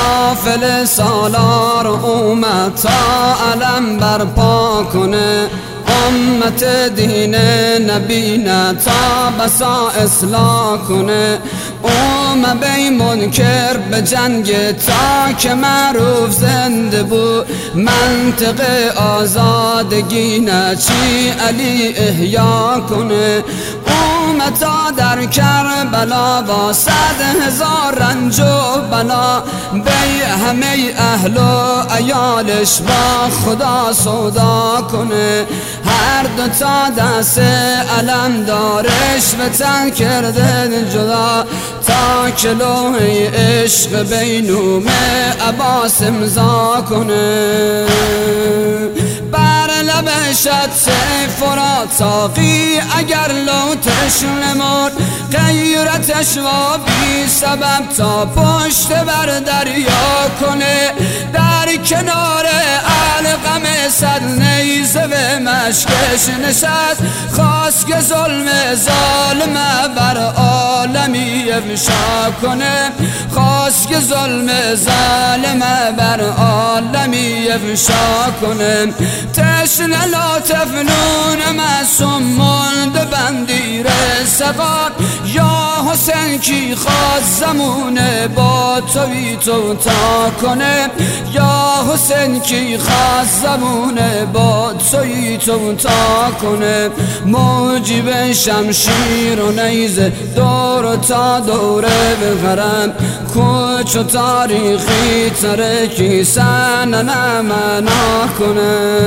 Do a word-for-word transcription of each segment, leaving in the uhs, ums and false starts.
قافل سالار اومد تا علم برپا کنه، امت دین نبی نه تا بسا اصلاح کنه. اومد بی منکر به جنگ تا که معروف زنده بود، منطق آزادگی نه چی علی احیا کنه. اومد تا در کربلا با صد هزار رنج و بلا، بی همه اهل و عیالش با خدا سودا کنه. هر دو تا دست علم دارش به تن کرده جدا، تا که لوح عشق بینوم عباس امضا کنه. بر لب شط فرات ساقی اگر لوتش نمرد، غیرتش و بی سبب تا پشت بر دریا کنه. در کنار علقم صد نیزه به مشکش نشست، خواست که ظلم ظالم بر عالمی افشا کنه. خواست که ظلم ظالم بر عالمی افشا کنه. تشنه لطف نون معصوم مانده بندیر سقا، یا حسین کی خواست زمونه با توی تو تا کنه. یا حسین کی خواست زمونه با توی تو تا کنه. موجب شمشیر و نیزه دور تا دوره بخرم، کوچ و تاریخی ترکی سن نمنا کنه.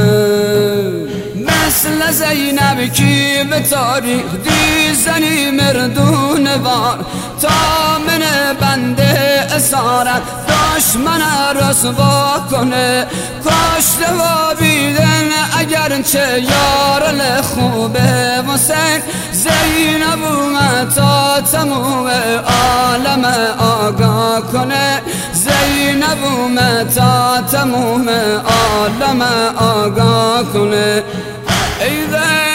مثل زینب کی به تاریخ دی زنی مردون وار، تا من بنده اسارت دشمن رسوا کنه. کشته و بیدن اگر چه یار خوبه حسین، زینب اومد تا تموم عالم آگاه کنه. زینب اومد تا تموم عالم آگاه کنه. ای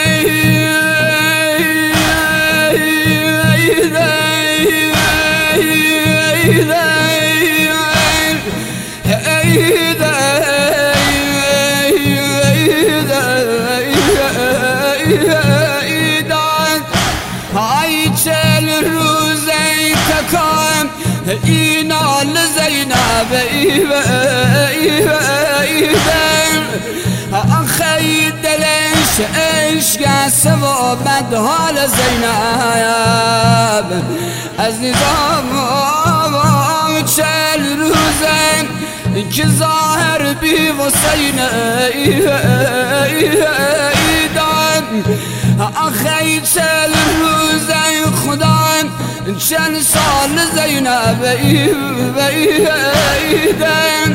اینال زینب ایدن آخی دلش عشق است و بدحال زینب عزیزم. چل روزه که ظاهر بی حسین ایدن، آخی چل روزه خدا چند سال زینب ایدن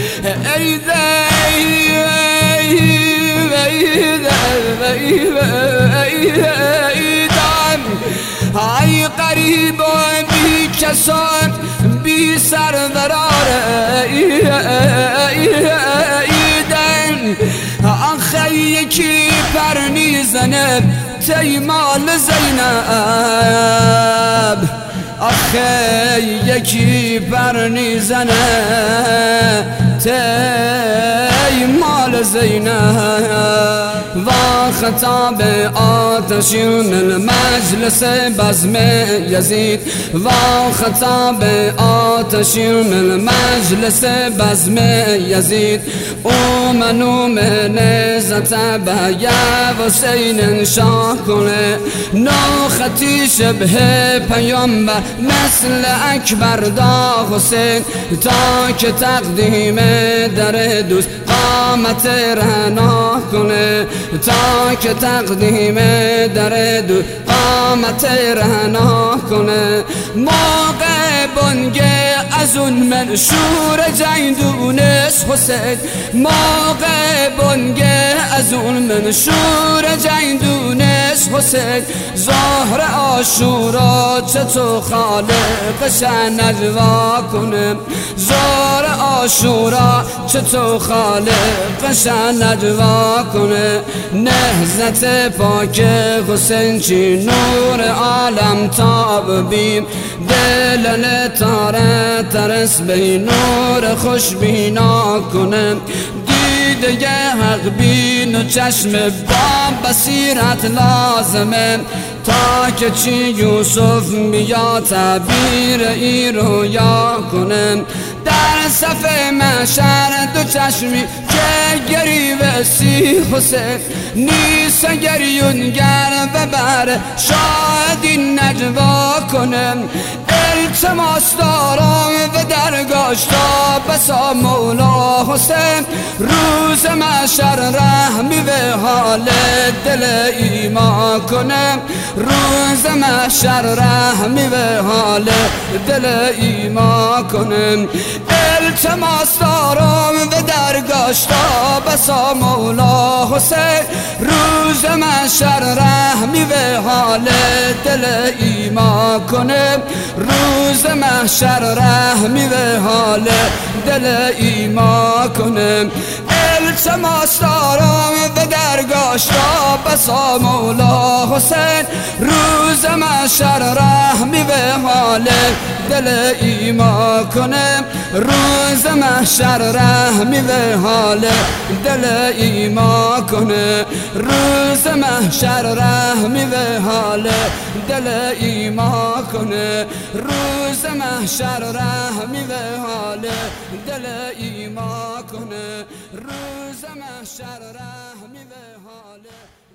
ایدن. ای قریب و بی کسان بی سرورار ایدن، آخه یکی پر میزنه تیمال زینب. آخه یکی پر میزنه تیمال زینب. و خطاب آتشین المجلس بزم یزید، و خطاب آتشین المجلس بزم یزید. او منو نزت به حسین شاه کنه، نو خطی شبه پیامبر مثل اکبر دا حسین، تا که تقدیم در دوست قامت رهنا کنه. تا که تقدیم در دو قامت رهنا کنه. موقع بنگه از اون منشور جیندونش حسین، موقع بنگه از اون منشور جیندونش حسین. ظهر عاشورا چطور خالقش نجوا کنه، ظهر آشورا چه تو خالقشن نجوا کنه نهضت پاک حسین چی نور عالم تاب بیم دلن تاره ترس به نور خوش بینا کنه دیده حق بین و چشم با بصیرت لازمه تا که چی یوسف بیا تعبیر ای رویا کنه در صف محشر دو چشمی که گریوه سی حسین نیست گریونگر و بر شاهدی نجوا کنه التماس دارم و درگاش تا بسا مولا حسین روز محشر رحمی به حال دل ایمان کنه روز محشر رحمی به حال دل ایمان کنه التماس دارم و درگاش تا بسا مولا حسین روز محشر رحمی به حال دل ایمان کنه روز محشر رحمی به حال دل ایمان کنه التماس دارم و درگاش تا بسا مولا حسین روز محشر رحمی به حال دل ایمان کنه روز محشر رحمی به حال دل ایمان کنه روز محشر رحمی به حال دل ایمان کنه روز محشر رحمی به حال دل ایمان کنه روز محشر رحمی به حال